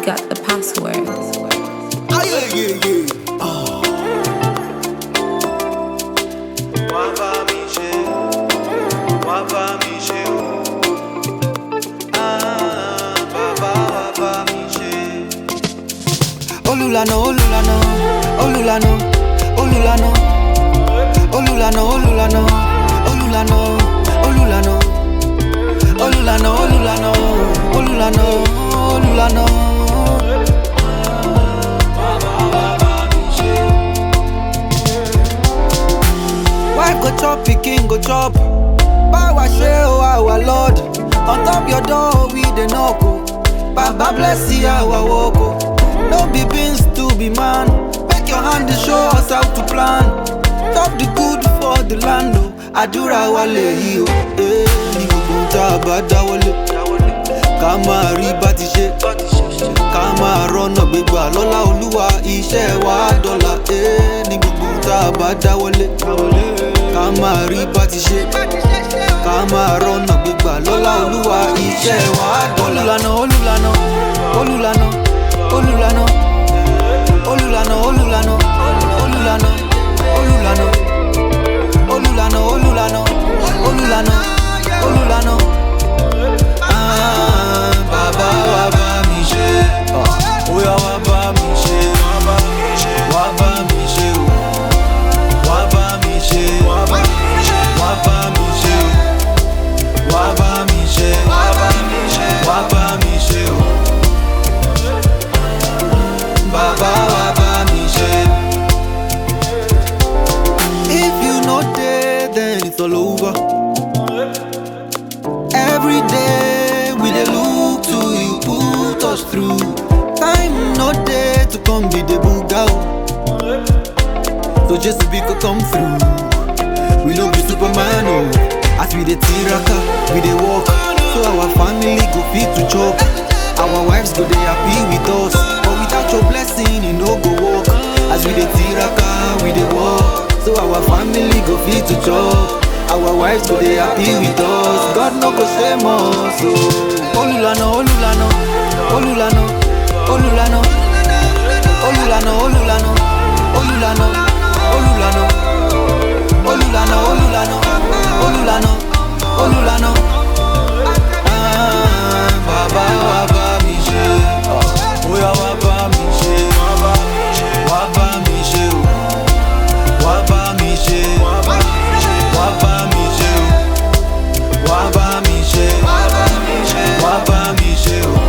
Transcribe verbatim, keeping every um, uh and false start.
got the password. Ah, yeah, yeah, yeah. Oh. Wava Michel, Wava Michel, ah, Baba Wava Michel. Olulano, Olulano, Olulano, Olulano, Olulano, Olulano, Olulano, Olulano, Olulano, Olulano, Olulano, Olulano. Why go chop, pikin go chop? Power show our Lord. On top your door we the knock. Baba bless you our walk. No be beans to be man. Make your hand to show us how to plan. Top the good for the land. Adura wale yo. Eh, ni gbogbo ta bá dáwọ́lé. Ká máa rí bá ti ṣe. Ká máa rọ́nà gbégbá lọ́lá Olúwa iṣẹ́ wa dọ́là. Eh, ni gbogbo ta bá dáwọ́lé. Ká máa rí bá ti ṣe. Ká máa rọ́nà gbégbá lọ́lá Olúwa iṣẹ́ wa dọ́là. Olúlànà, Olúlànà, Olúlànà, Olúlànà, Olúlànà, Olúlànà, Olúlànà, Olúlànà, Olúlànà, Olúlànà, Olúlànà, Olúlànà. Ah, Baba wa bá mi ṣe, oya wa bá mi ṣe, wa bá mi ṣe o, wa bá mi ṣe, wa bá mi ṣe, wa bá mi ṣe, wa bá mi ṣe, wa bá mi ṣe o. Baba wa bá mi ṣe. If you no dey, then it's all over. Every day we dey look to you, put us through. Time no dey to come be the buga o. So just be go come through. We no be Superman o. As we dey tiraka, we dey walk, so our family go fit to chop. Our wives go dey happy with us, but without your blessing, it no go work. As we dey tiraka, we dey walk, so our family go fit to chop. Our wives go dey happy with us, God no go shame us. So, Olulano, Olulano, Olulano, Olulano, Olulano, Olulano, Olulano, Olulano, Olulano, Olulano, Olulano, Olulano. Ah, Baba wa bá mi ṣe, oya wa bá mi ṣe, wa bá mi ṣe o, wa bá mi ṣe, wa bá mi ṣe o, wa bá mi ṣe, wa bá mi ṣe o.